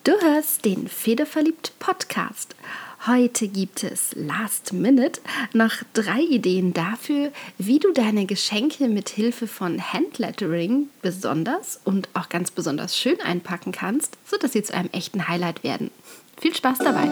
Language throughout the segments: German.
Du hörst den Federverliebt Podcast. Heute gibt es Last Minute noch 3 Ideen dafür, wie du deine Geschenke mit Hilfe von Handlettering besonders und auch ganz besonders schön einpacken kannst, sodass sie zu einem echten Highlight werden. Viel Spaß dabei!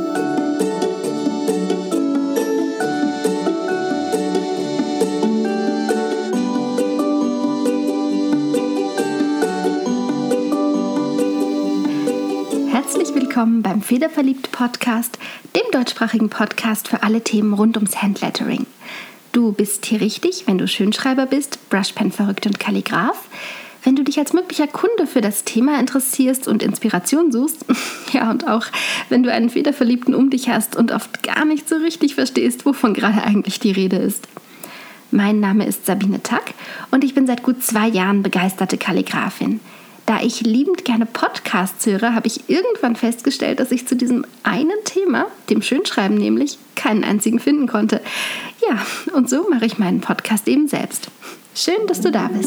Herzlich willkommen beim Federverliebt Podcast, dem deutschsprachigen Podcast für alle Themen rund ums Handlettering. Du bist hier richtig, wenn du Schönschreiber bist, Brushpen verrückt und Kalligraph. Wenn du dich als möglicher Kunde für das Thema interessierst und Inspiration suchst, ja, und auch wenn du einen Federverliebten um dich hast und oft gar nicht so richtig verstehst, wovon gerade eigentlich die Rede ist. Mein Name ist Sabine Tack und ich bin seit gut 2 Jahren begeisterte Kalligraphin. Da ich liebend gerne Podcasts höre, habe ich irgendwann festgestellt, dass ich zu diesem einen Thema, dem Schönschreiben nämlich, keinen einzigen finden konnte. Ja, und so mache ich meinen Podcast eben selbst. Schön, dass du da bist.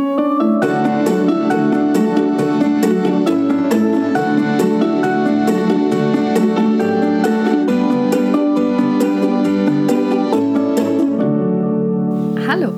Hallo.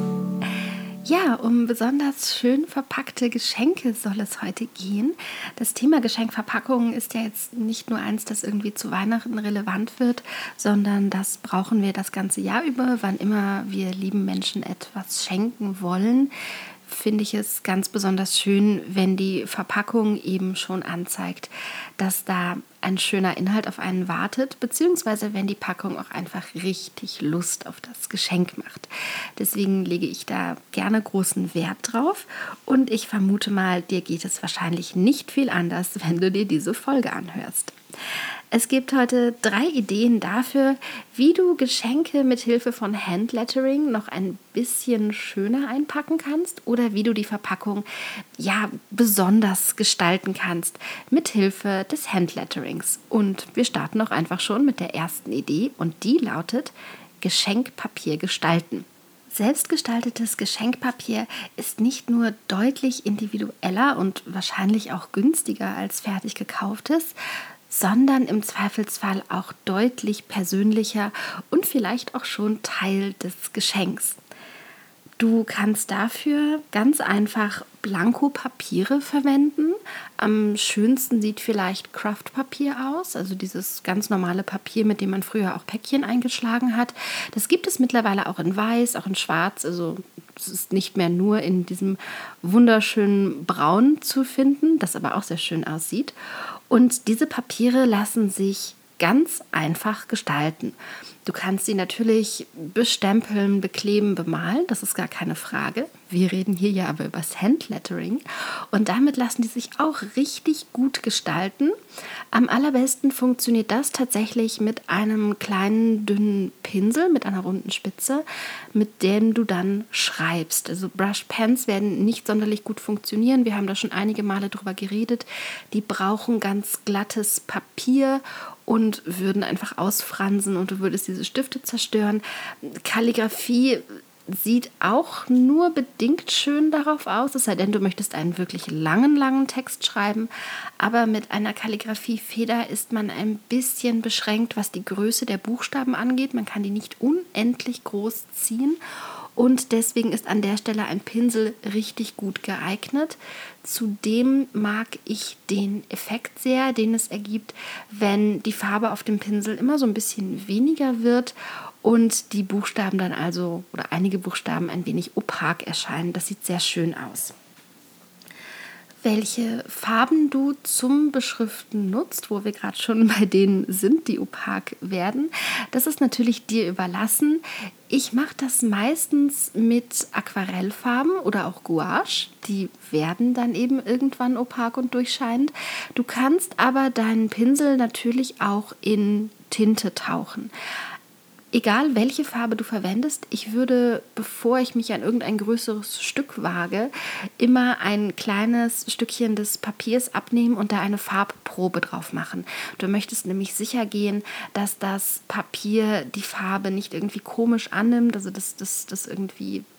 Ja, um besonders schön verpackte Geschenke soll es heute gehen. Das Thema Geschenkverpackungen ist ja jetzt nicht nur eins, das irgendwie zu Weihnachten relevant wird, sondern das brauchen wir das ganze Jahr über. Wann immer wir lieben Menschen etwas schenken wollen, finde ich es ganz besonders schön, wenn die Verpackung eben schon anzeigt, dass da ein schöner Inhalt auf einen wartet, beziehungsweise wenn die Packung auch einfach richtig Lust auf das Geschenk macht. Deswegen lege ich da gerne großen Wert drauf und ich vermute mal, dir geht es wahrscheinlich nicht viel anders, wenn du dir diese Folge anhörst. Es gibt heute 3 Ideen dafür, wie du Geschenke mit Hilfe von Handlettering noch ein bisschen schöner einpacken kannst oder wie du die Verpackung besonders gestalten kannst mit Hilfe des Handletterings. Und wir starten auch einfach schon mit der ersten Idee und die lautet Geschenkpapier gestalten. Selbstgestaltetes Geschenkpapier ist nicht nur deutlich individueller und wahrscheinlich auch günstiger als fertig gekauftes, sondern im Zweifelsfall auch deutlich persönlicher und vielleicht auch schon Teil des Geschenks. Du kannst dafür ganz einfach Blankopapiere verwenden. Am schönsten sieht vielleicht Kraftpapier aus, also dieses ganz normale Papier, mit dem man früher auch Päckchen eingeschlagen hat. Das gibt es mittlerweile auch in Weiß, auch in Schwarz, also es ist nicht mehr nur in diesem wunderschönen Braun zu finden, das aber auch sehr schön aussieht. Und diese Papiere lassen sich ganz einfach gestalten. Du kannst sie natürlich bestempeln, bekleben, bemalen, das ist gar keine Frage. Wir reden hier ja aber über das Handlettering und damit lassen die sich auch richtig gut gestalten. Am allerbesten funktioniert das tatsächlich mit einem kleinen, dünnen Pinsel, mit einer runden Spitze, mit dem du dann schreibst. Also Brushpens werden nicht sonderlich gut funktionieren. Wir haben da schon einige Male drüber geredet. Die brauchen ganz glattes Papier und würden einfach ausfransen und du würdest diese Stifte zerstören. Kalligrafie sieht auch nur bedingt schön darauf aus, es sei denn, du möchtest einen wirklich langen Text schreiben, aber mit einer Kalligrafiefeder ist man ein bisschen beschränkt, was die Größe der Buchstaben angeht. Man kann die nicht unendlich groß ziehen und deswegen ist an der Stelle ein Pinsel richtig gut geeignet. Zudem mag ich den Effekt sehr, den es ergibt, wenn die Farbe auf dem Pinsel immer so ein bisschen weniger wird und die Buchstaben dann also, oder einige Buchstaben ein wenig opak erscheinen. Das sieht sehr schön aus. Welche Farben du zum Beschriften nutzt, wo wir gerade schon bei denen sind, die opak werden, das ist natürlich dir überlassen. Ich mache das meistens mit Aquarellfarben oder auch Gouache. Die werden dann eben irgendwann opak und durchscheinend. Du kannst aber deinen Pinsel natürlich auch in Tinte tauchen. Egal, welche Farbe du verwendest, ich würde, bevor ich mich an irgendein größeres Stück wage, immer ein kleines Stückchen des Papiers abnehmen und da eine Farbprobe drauf machen. Du möchtest nämlich sicher gehen, dass das Papier die Farbe nicht irgendwie komisch annimmt, also dass das irgendwie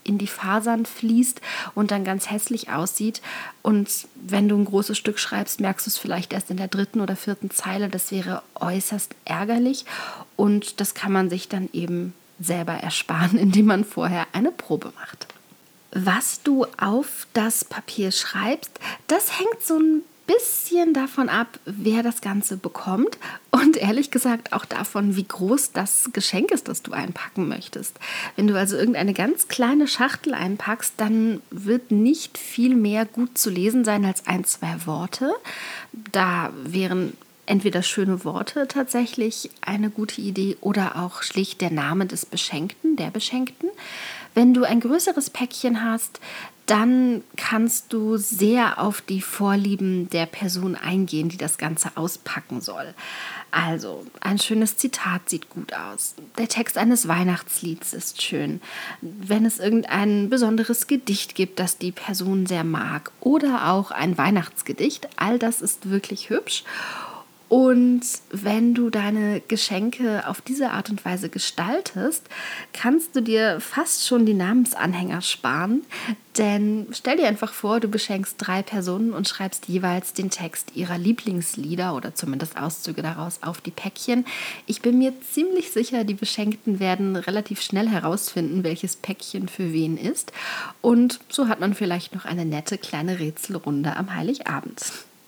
in die Fasern fließt und dann ganz hässlich aussieht. Und wenn du ein großes Stück schreibst, merkst du es vielleicht erst in der 3. oder 4. Zeile. Das wäre äußerst ärgerlich und das kann man sich dann eben selber ersparen, indem man vorher eine Probe macht. Was du auf das Papier schreibst, das hängt so ein bisschen davon ab, wer das Ganze bekommt und ehrlich gesagt auch davon, wie groß das Geschenk ist, das du einpacken möchtest. Wenn du also irgendeine ganz kleine Schachtel einpackst, dann wird nicht viel mehr gut zu lesen sein als 1, 2 Worte. Da wären entweder schöne Worte tatsächlich eine gute Idee oder auch schlicht der Name des Beschenkten, der Beschenkten. Wenn du ein größeres Päckchen hast, dann kannst du sehr auf die Vorlieben der Person eingehen, die das Ganze auspacken soll. Also, ein schönes Zitat sieht gut aus. Der Text eines Weihnachtslieds ist schön. Wenn es irgendein besonderes Gedicht gibt, das die Person sehr mag, oder auch ein Weihnachtsgedicht, all das ist wirklich hübsch. Und wenn du deine Geschenke auf diese Art und Weise gestaltest, kannst du dir fast schon die Namensanhänger sparen. Denn stell dir einfach vor, du beschenkst 3 Personen und schreibst jeweils den Text ihrer Lieblingslieder oder zumindest Auszüge daraus auf die Päckchen. Ich bin mir ziemlich sicher, die Beschenkten werden relativ schnell herausfinden, welches Päckchen für wen ist. Und so hat man vielleicht noch eine nette kleine Rätselrunde am Heiligabend.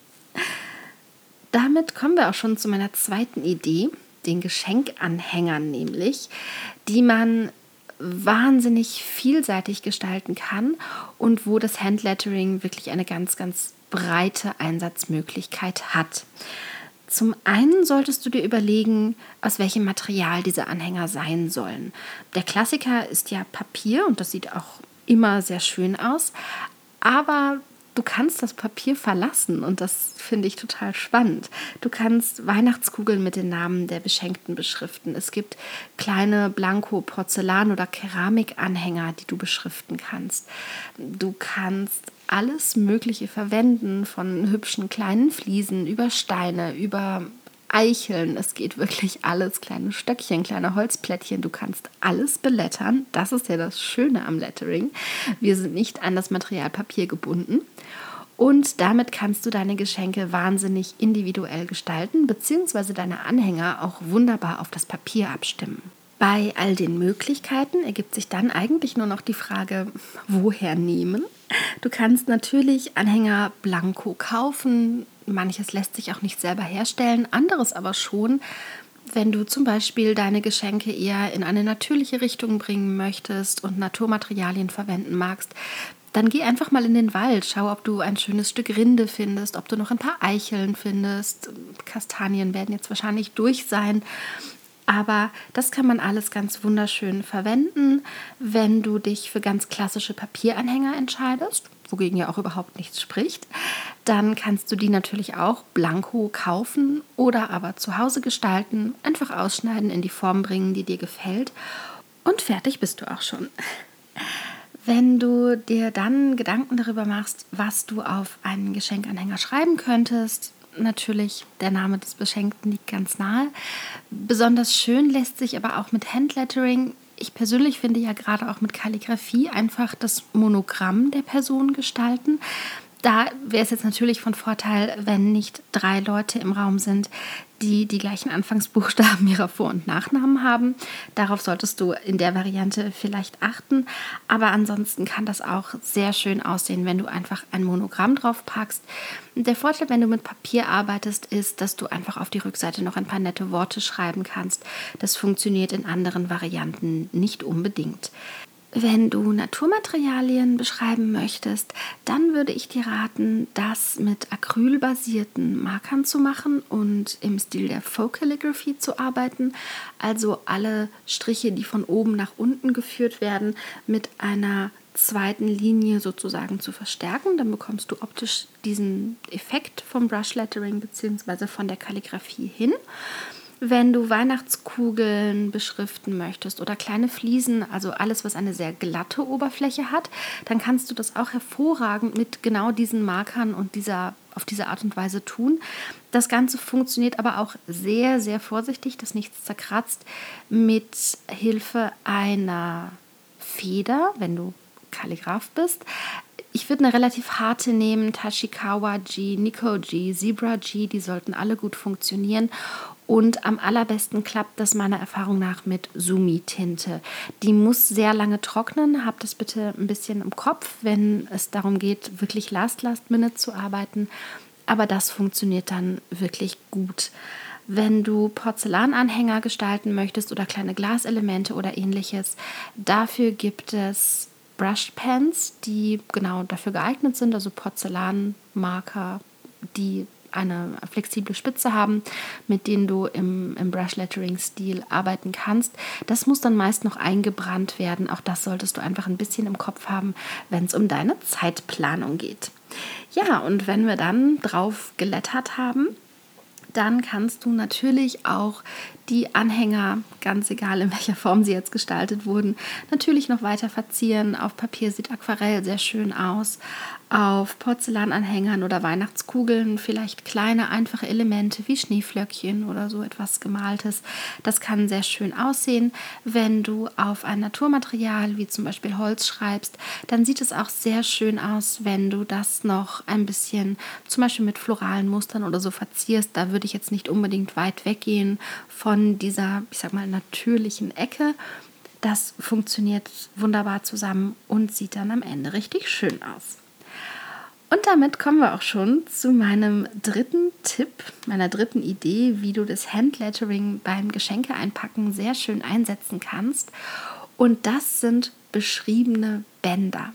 Damit kommen wir auch schon zu meiner zweiten Idee, den Geschenkanhängern nämlich, die man wahnsinnig vielseitig gestalten kann und wo das Handlettering wirklich eine ganz, ganz breite Einsatzmöglichkeit hat. Zum einen solltest du dir überlegen, aus welchem Material diese Anhänger sein sollen. Der Klassiker ist ja Papier und das sieht auch immer sehr schön aus, aber du kannst das Papier verlassen und das finde ich total spannend. Du kannst Weihnachtskugeln mit den Namen der Beschenkten beschriften. Es gibt kleine Blanko-Porzellan- oder Keramikanhänger, die du beschriften kannst. Du kannst alles Mögliche verwenden, von hübschen kleinen Fliesen über Steine, über Eicheln, es geht wirklich alles, kleine Stöckchen, kleine Holzplättchen, du kannst alles belettern. Das ist ja das Schöne am Lettering. Wir sind nicht an das Material Papier gebunden und damit kannst du deine Geschenke wahnsinnig individuell gestalten, beziehungsweise deine Anhänger auch wunderbar auf das Papier abstimmen. Bei all den Möglichkeiten ergibt sich dann eigentlich nur noch die Frage, woher nehmen? Du kannst natürlich Anhänger blanko kaufen, manches lässt sich auch nicht selber herstellen, anderes aber schon. Wenn du zum Beispiel deine Geschenke eher in eine natürliche Richtung bringen möchtest und Naturmaterialien verwenden magst, dann geh einfach mal in den Wald, schau, ob du ein schönes Stück Rinde findest, ob du noch ein paar Eicheln findest. Kastanien werden jetzt wahrscheinlich durch sein. Aber das kann man alles ganz wunderschön verwenden, wenn du dich für ganz klassische Papieranhänger entscheidest, wogegen ja auch überhaupt nichts spricht. Dann kannst du die natürlich auch blanko kaufen oder aber zu Hause gestalten, einfach ausschneiden, in die Form bringen, die dir gefällt und fertig bist du auch schon. Wenn du dir dann Gedanken darüber machst, was du auf einen Geschenkanhänger schreiben könntest, natürlich, der Name des Beschenkten liegt ganz nahe. Besonders schön lässt sich aber auch mit Handlettering, ich persönlich finde ja gerade auch mit Kalligrafie, einfach das Monogramm der Person gestalten. Da wäre es jetzt natürlich von Vorteil, wenn nicht 3 Leute im Raum sind, die die gleichen Anfangsbuchstaben ihrer Vor- und Nachnamen haben. Darauf solltest du in der Variante vielleicht achten. Aber ansonsten kann das auch sehr schön aussehen, wenn du einfach ein Monogramm drauf packst. Der Vorteil, wenn du mit Papier arbeitest, ist, dass du einfach auf die Rückseite noch ein paar nette Worte schreiben kannst. Das funktioniert in anderen Varianten nicht unbedingt. Wenn du Naturmaterialien beschreiben möchtest, dann würde ich dir raten, das mit acrylbasierten Markern zu machen und im Stil der Folk Calligraphy zu arbeiten. Also alle Striche, die von oben nach unten geführt werden, mit einer zweiten Linie sozusagen zu verstärken. Dann bekommst du optisch diesen Effekt vom Brush Lettering bzw. von der Kalligrafie hin. Wenn du Weihnachtskugeln beschriften möchtest oder kleine Fliesen, also alles, was eine sehr glatte Oberfläche hat, dann kannst du das auch hervorragend mit genau diesen Markern und auf diese Art und Weise tun. Das Ganze funktioniert aber auch sehr, sehr vorsichtig, dass nichts zerkratzt, mit Hilfe einer Feder, wenn du Kalligraph bist. Ich würde eine relativ harte nehmen, Tachikawa G, Nikko G, Zebra G, die sollten alle gut funktionieren. Und am allerbesten klappt das meiner Erfahrung nach mit Sumi-Tinte. Die muss sehr lange trocknen. Habt das bitte ein bisschen im Kopf, wenn es darum geht, wirklich last minute zu arbeiten. Aber das funktioniert dann wirklich gut. Wenn du Porzellananhänger gestalten möchtest oder kleine Glaselemente oder ähnliches, dafür gibt es Brush Pens, die genau dafür geeignet sind, also Porzellanmarker, die eine flexible Spitze haben, mit denen du im Brush-Lettering-Stil arbeiten kannst. Das muss dann meist noch eingebrannt werden. Auch das solltest du einfach ein bisschen im Kopf haben, wenn es um deine Zeitplanung geht. Ja, und wenn wir dann drauf gelettert haben, dann kannst du natürlich auch die Anhänger, ganz egal in welcher Form sie jetzt gestaltet wurden, natürlich noch weiter verzieren. Auf Papier sieht Aquarell sehr schön aus. Auf Porzellananhängern oder Weihnachtskugeln vielleicht kleine, einfache Elemente wie Schneeflöckchen oder so etwas Gemaltes. Das kann sehr schön aussehen. Wenn du auf ein Naturmaterial wie zum Beispiel Holz schreibst, dann sieht es auch sehr schön aus, wenn du das noch ein bisschen zum Beispiel mit floralen Mustern oder so verzierst. Da würde ich jetzt nicht unbedingt weit weggehen von dieser, ich sag mal, natürlichen Ecke. Das funktioniert wunderbar zusammen und sieht dann am Ende richtig schön aus. Und damit kommen wir auch schon zu meinem dritten Tipp, meiner dritten Idee, wie du das Handlettering beim Geschenke einpacken sehr schön einsetzen kannst. Und das sind beschriebene Bänder.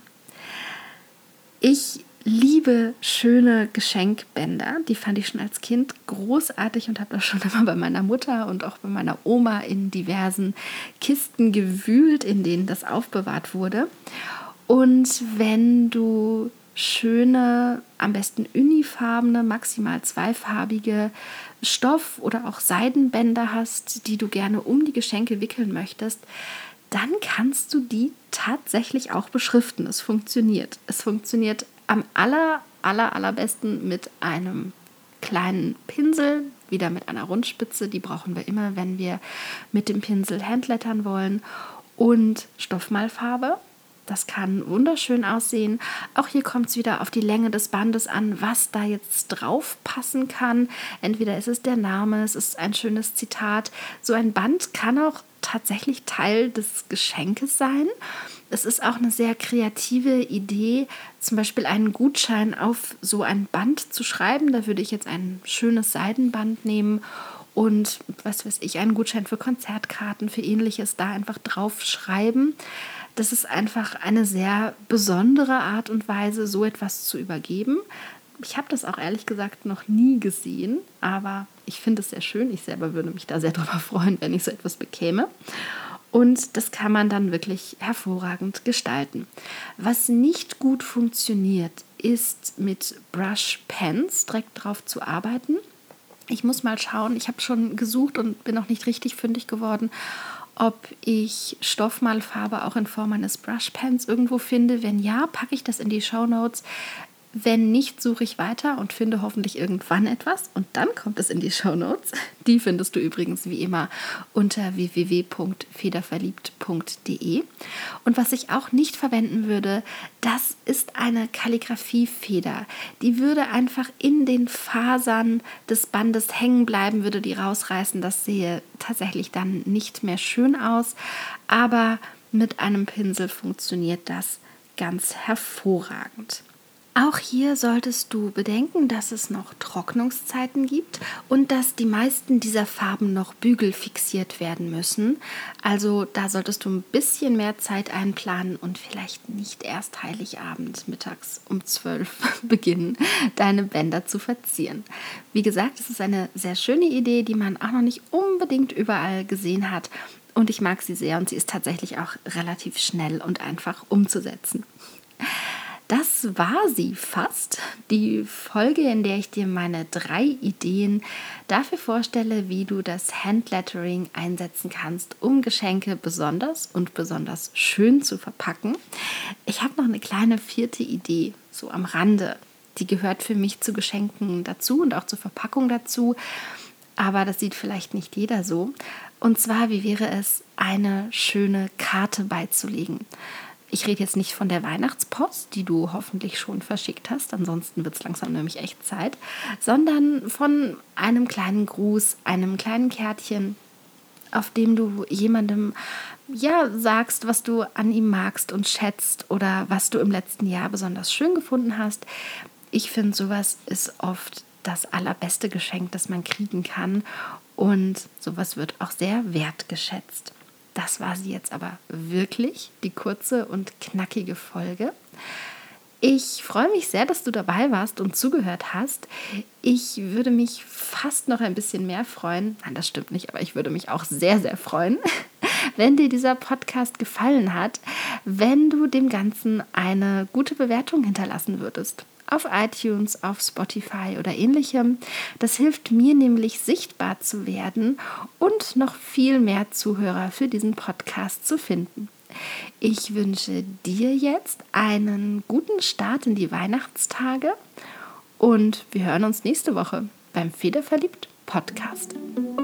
Ich liebe schöne Geschenkbänder. Die fand ich schon als Kind großartig und habe das schon immer bei meiner Mutter und auch bei meiner Oma in diversen Kisten gewühlt, in denen das aufbewahrt wurde. Und wenn du schöne, am besten unifarbene, maximal zweifarbige Stoff- oder auch Seidenbänder hast, die du gerne um die Geschenke wickeln möchtest, dann kannst du die tatsächlich auch beschriften. Es funktioniert. Es funktioniert am allerbesten mit einem kleinen Pinsel, wieder mit einer Rundspitze. Die brauchen wir immer, wenn wir mit dem Pinsel handlettern wollen. Und Stoffmalfarbe. Das kann wunderschön aussehen. Auch hier kommt es wieder auf die Länge des Bandes an, was da jetzt drauf passen kann. Entweder ist es der Name, es ist ein schönes Zitat. So ein Band kann auch tatsächlich Teil des Geschenkes sein. Es ist auch eine sehr kreative Idee, zum Beispiel einen Gutschein auf so ein Band zu schreiben. Da würde ich jetzt ein schönes Seidenband nehmen und, was weiß ich, einen Gutschein für Konzertkarten, für Ähnliches da einfach drauf schreiben. Das ist einfach eine sehr besondere Art und Weise, so etwas zu übergeben. Ich habe das auch ehrlich gesagt noch nie gesehen, aber ich finde es sehr schön. Ich selber würde mich da sehr darüber freuen, wenn ich so etwas bekäme. Und das kann man dann wirklich hervorragend gestalten. Was nicht gut funktioniert, ist mit Brush Pens direkt drauf zu arbeiten. Ich muss mal schauen, ich habe schon gesucht und bin noch nicht richtig fündig geworden, ob ich Stoffmalfarbe auch in Form eines Brushpens irgendwo finde. Wenn ja, packe ich das in die Shownotes. Wenn nicht, suche ich weiter und finde hoffentlich irgendwann etwas und dann kommt es in die Shownotes. Die findest du übrigens wie immer unter www.federverliebt.de. Und was ich auch nicht verwenden würde, das ist eine Kalligrafiefeder. Die würde einfach in den Fasern des Bandes hängen bleiben, würde die rausreißen. Das sehe tatsächlich dann nicht mehr schön aus, aber mit einem Pinsel funktioniert das ganz hervorragend. Auch hier solltest du bedenken, dass es noch Trocknungszeiten gibt und dass die meisten dieser Farben noch bügelfixiert werden müssen. Also da solltest du ein bisschen mehr Zeit einplanen und vielleicht nicht erst Heiligabend mittags um 12 beginnen, deine Bänder zu verzieren. Wie gesagt, es ist eine sehr schöne Idee, die man auch noch nicht unbedingt überall gesehen hat. Und ich mag sie sehr und sie ist tatsächlich auch relativ schnell und einfach umzusetzen. Das war sie fast, die Folge, in der ich dir meine 3 Ideen dafür vorstelle, wie du das Handlettering einsetzen kannst, um Geschenke besonders schön zu verpacken. Ich habe noch eine kleine 4. Idee, so am Rande. Die gehört für mich zu Geschenken dazu und auch zur Verpackung dazu, aber das sieht vielleicht nicht jeder so. Und zwar, wie wäre es, eine schöne Karte beizulegen? Ich rede jetzt nicht von der Weihnachtspost, die du hoffentlich schon verschickt hast, ansonsten wird es langsam nämlich echt Zeit, sondern von einem kleinen Gruß, einem kleinen Kärtchen, auf dem du jemandem sagst, was du an ihm magst und schätzt oder was du im letzten Jahr besonders schön gefunden hast. Ich finde, sowas ist oft das allerbeste Geschenk, das man kriegen kann, und sowas wird auch sehr wertgeschätzt. Das war sie jetzt aber wirklich, die kurze und knackige Folge. Ich freue mich sehr, dass du dabei warst und zugehört hast. Ich würde mich fast noch ein bisschen mehr freuen. Nein, das stimmt nicht, aber ich würde mich auch sehr, sehr freuen, wenn dir dieser Podcast gefallen hat, wenn du dem Ganzen eine gute Bewertung hinterlassen würdest. Auf iTunes, auf Spotify oder ähnlichem. Das hilft mir nämlich, sichtbar zu werden und noch viel mehr Zuhörer für diesen Podcast zu finden. Ich wünsche dir jetzt einen guten Start in die Weihnachtstage und wir hören uns nächste Woche beim Federverliebt Podcast.